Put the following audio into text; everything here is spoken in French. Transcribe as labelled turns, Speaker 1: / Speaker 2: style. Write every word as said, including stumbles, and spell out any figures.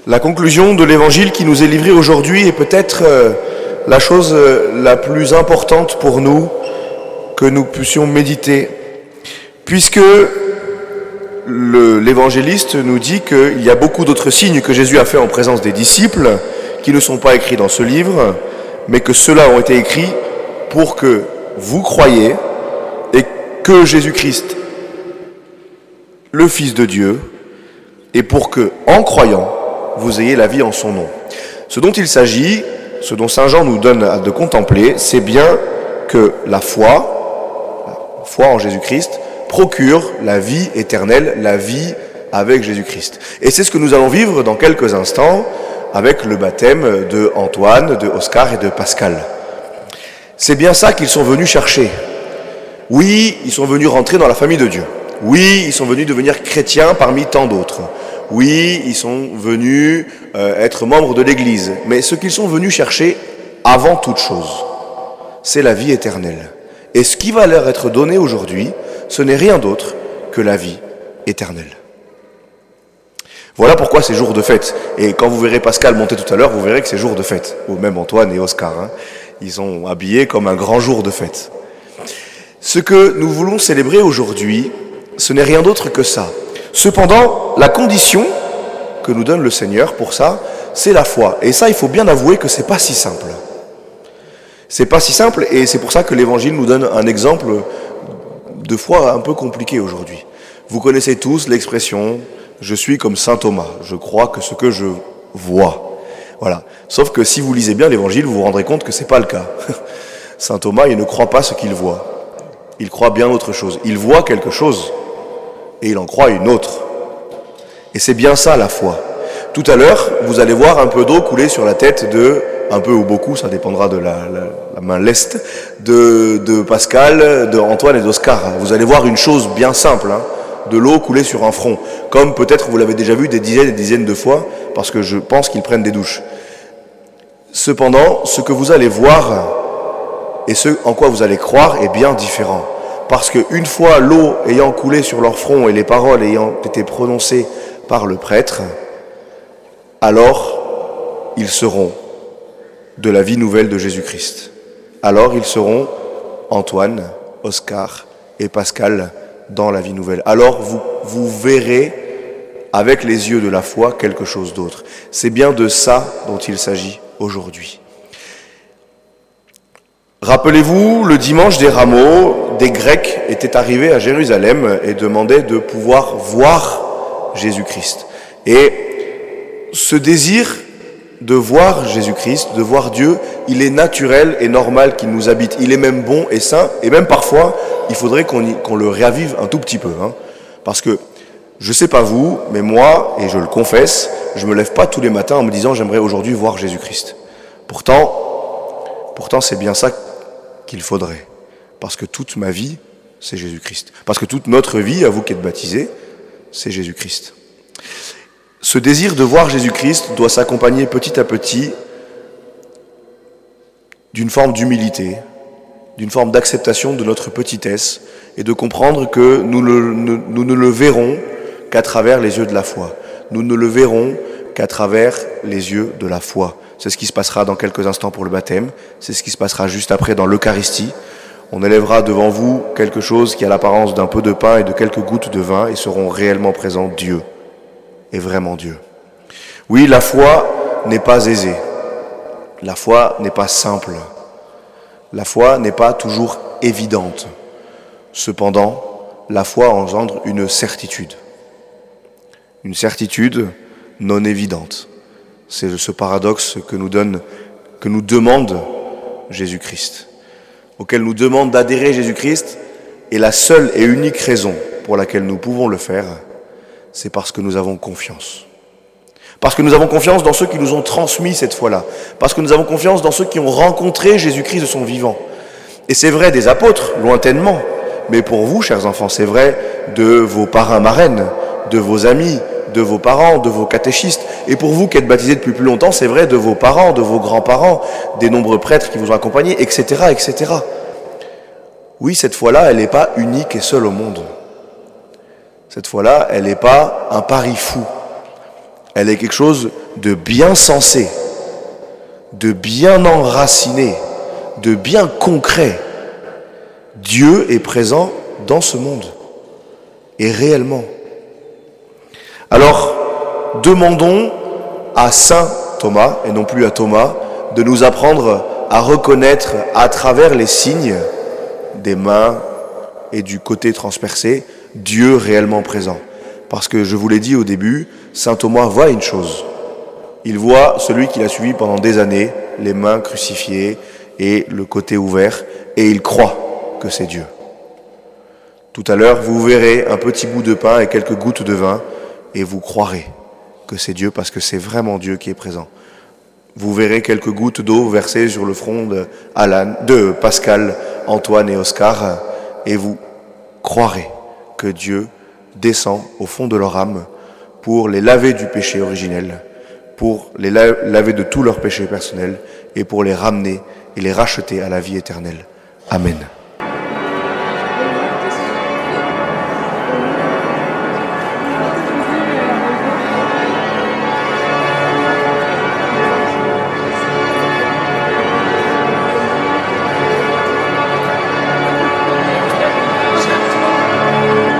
Speaker 1: La conclusion de l'évangile qui nous est livrée aujourd'hui est peut-être euh, la chose euh, la plus importante pour nous que nous puissions méditer, puisque le, l'évangéliste nous dit qu'il y a beaucoup d'autres signes que Jésus a fait en présence des disciples qui ne sont pas écrits dans ce livre, mais que ceux-là ont été écrits pour que vous croyiez et que Jésus-Christ, le Fils de Dieu, et pour que, en croyant, vous ayez la vie en son nom. Ce dont il s'agit, ce dont Saint Jean nous donne à de contempler, c'est bien que la foi, la foi en Jésus-Christ, procure la vie éternelle, la vie avec Jésus-Christ. Et c'est ce que nous allons vivre dans quelques instants avec le baptême de Antoine, de Oscar et de Pascal. C'est bien ça qu'ils sont venus chercher. Oui, ils sont venus rentrer dans la famille de Dieu. Oui, ils sont venus devenir chrétiens parmi tant d'autres. Oui, ils sont venus euh, être membres de l'Église. Mais ce qu'ils sont venus chercher, avant toute chose, c'est la vie éternelle. Et ce qui va leur être donné aujourd'hui, ce n'est rien d'autre que la vie éternelle. Voilà pourquoi c'est jour de fête. Et quand vous verrez Pascal monter tout à l'heure, vous verrez que c'est jour de fête. Ou même Antoine et Oscar. Hein. Ils sont habillés comme un grand jour de fête. Ce que nous voulons célébrer aujourd'hui, ce n'est rien d'autre que ça. Cependant, la condition que nous donne le Seigneur pour ça, c'est la foi. Et ça, il faut bien avouer que c'est pas si simple. C'est pas si simple, et c'est pour ça que l'Évangile nous donne un exemple de foi un peu compliqué aujourd'hui. Vous connaissez tous l'expression « je suis comme saint Thomas, je crois que ce que je vois ». Voilà. Sauf que si vous lisez bien l'Évangile, vous vous rendrez compte que c'est pas le cas. Saint Thomas, il ne croit pas ce qu'il voit. Il croit bien autre chose. Il voit quelque chose, et il en croit une autre. Et c'est bien ça la foi. Tout à l'heure, vous allez voir un peu d'eau couler sur la tête de, un peu ou beaucoup, ça dépendra de la, la, la main leste, de, de Pascal, de Antoine et d'Oscar. Vous allez voir une chose bien simple, hein, de l'eau couler sur un front. Comme peut-être vous l'avez déjà vu des dizaines et des dizaines de fois, parce que je pense qu'ils prennent des douches. Cependant, ce que vous allez voir et ce en quoi vous allez croire est bien différent. Parce qu'une fois l'eau ayant coulé sur leur front et les paroles ayant été prononcées par le prêtre, alors ils seront de la vie nouvelle de Jésus-Christ. Alors ils seront Antoine, Oscar et Pascal dans la vie nouvelle. Alors vous, vous verrez avec les yeux de la foi quelque chose d'autre. C'est bien de ça dont il s'agit aujourd'hui. Rappelez-vous, le dimanche des Rameaux, des Grecs étaient arrivés à Jérusalem et demandaient de pouvoir voir Jésus-Christ. Et ce désir de voir Jésus-Christ, de voir Dieu, il est naturel et normal qu'il nous habite. Il est même bon et sain, et même parfois, il faudrait qu'on, y, qu'on le réavive un tout petit peu. Hein. Parce que, je sais pas vous, mais moi, et je le confesse, je me lève pas tous les matins en me disant « j'aimerais aujourd'hui voir Jésus-Christ ». Pourtant, pourtant c'est bien ça qu'il faudrait. Parce que toute ma vie, c'est Jésus-Christ. Parce que toute notre vie, à vous qui êtes baptisés, c'est Jésus-Christ. Ce désir de voir Jésus-Christ doit s'accompagner petit à petit d'une forme d'humilité, d'une forme d'acceptation de notre petitesse et de comprendre que nous, le, nous, nous ne le verrons qu'à travers les yeux de la foi. Nous ne le verrons qu'à travers les yeux de la foi. C'est ce qui se passera dans quelques instants pour le baptême, c'est ce qui se passera juste après dans l'Eucharistie. On élèvera devant vous quelque chose qui a l'apparence d'un peu de pain et de quelques gouttes de vin et seront réellement présents Dieu, et vraiment Dieu. Oui, la foi n'est pas aisée, la foi n'est pas simple, la foi n'est pas toujours évidente. Cependant, la foi engendre une certitude, une certitude non évidente. C'est ce paradoxe que nous donne, que nous demande Jésus-Christ, auquel nous demande d'adhérer Jésus-Christ, et la seule et unique raison pour laquelle nous pouvons le faire, c'est parce que nous avons confiance. Parce que nous avons confiance dans ceux qui nous ont transmis cette foi-là. Parce que nous avons confiance dans ceux qui ont rencontré Jésus-Christ de son vivant. Et c'est vrai des apôtres, lointainement, mais pour vous, chers enfants, c'est vrai de vos parrains marraines, de vos amis, de vos parents, de vos catéchistes. Et pour vous qui êtes baptisés depuis plus longtemps, c'est vrai de vos parents, de vos grands-parents, des nombreux prêtres qui vous ont accompagnés, et cetera, et cetera. Oui, cette foi-là, elle n'est pas unique et seule au monde. Cette foi-là, elle n'est pas un pari fou. Elle est quelque chose de bien sensé, de bien enraciné, de bien concret. Dieu est présent dans ce monde, et réellement. Alors, demandons à saint Thomas, et non plus à Thomas, de nous apprendre à reconnaître à travers les signes des mains et du côté transpercé, Dieu réellement présent. Parce que je vous l'ai dit au début, saint Thomas voit une chose. Il voit celui qu'il a suivi pendant des années, les mains crucifiées et le côté ouvert, et il croit que c'est Dieu. Tout à l'heure, vous verrez un petit bout de pain et quelques gouttes de vin, et vous croirez que c'est Dieu, parce que c'est vraiment Dieu qui est présent. Vous verrez quelques gouttes d'eau versées sur le front de, Alan, de Pascal, Antoine et Oscar, et vous croirez que Dieu descend au fond de leur âme pour les laver du péché originel, pour les laver de tous leurs péchés personnels et pour les ramener et les racheter à la vie éternelle. Amen.